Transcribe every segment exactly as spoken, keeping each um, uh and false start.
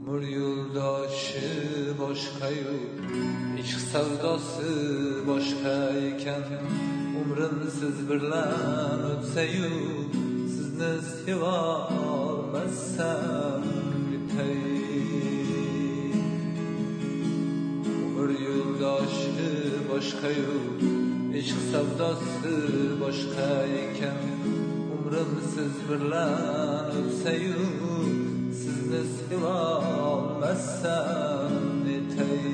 Umr yo'ldoshi boshqa-yu, ishq savdosi boshqa ekan. Umrim siz bilan o'tsa-yu, sizni seva olmasam bitay. Umr yo'ldoshi boshqa-yu, ishq savdosi boshqa ekan. Umrim siz bilan o'tsa-yu, sizni seva olmasam netay.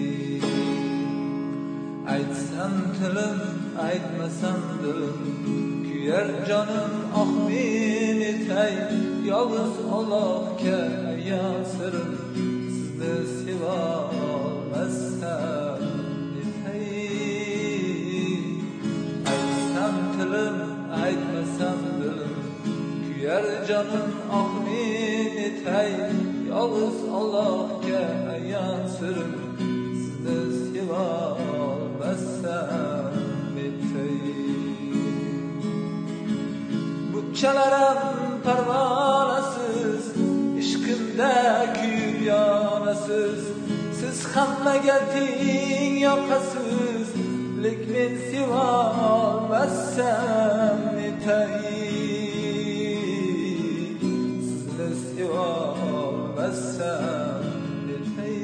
Aytsam tilim, aytmasam dilim, kuyar jonim ah men etay. Yolg'iz Allohga ayon sirim, sizni seva olmasam netay. Aytsam tilim, aytmasam dilim, kuyar jonim ah men etay. Yolg'iz Allohga ayon sirim, sizni seva olmasam netay. Bunchalarim parvonasiz, ishqimda kuyib yonasiz. Siz hammaga teng yoqasiz, lek men seva olmasam netay. Sizni seva olmasam netay.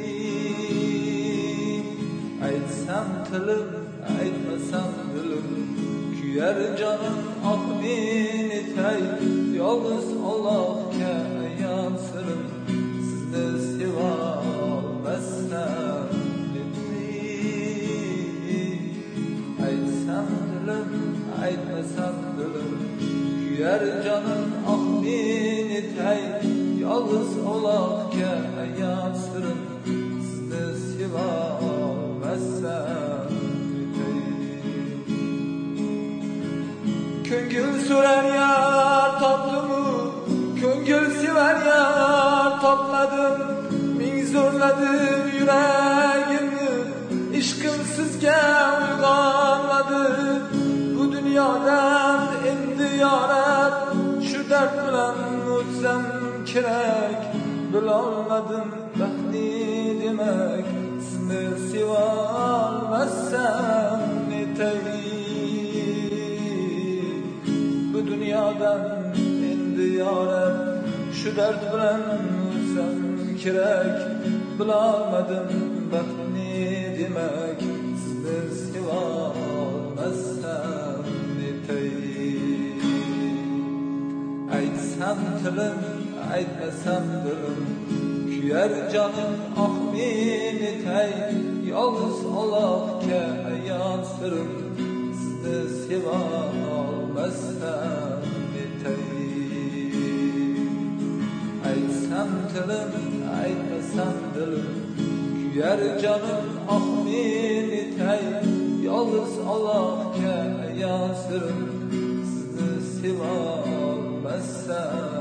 Aytsam tilim, aytmasam dilim, kuyar jonim ah men etay. Yolg'iz Allohga ayon sirim, sizni seva olmasam netay. Aytsam tilim, aytmasam dilim, kuyar jonim ah men etay. Yolg'iz Allohga ayon sirim, sizni seva olmasam netay. Ko'ngil so'rar yar topdimu, ko'ngil sevar yar topmadim. Ming zo'rladim yuragimni, ishqim sizga uyg'onmadi. Bu dunyodan endi yorab, shu dard bilan o'tsam kerak. Bilolmadim baxtli demak, sizni seva olmasam netay. Bu dunyodan endi yorab, shu dard bilan o'tsam kerak. Bilolmadim baxtli demak, sizni seva olmasam netay. Aytsam tilim, aytmasam dilim, kuyar jonim ah men etay. Yolg'iz Allohga ayon sirim, sizni seva olmasam netay. Aytsam tilim, aytmasam dilim, kuyar jonim ah men etay. Yolg'iz Allohga ayon sirim, sizni seva olmasam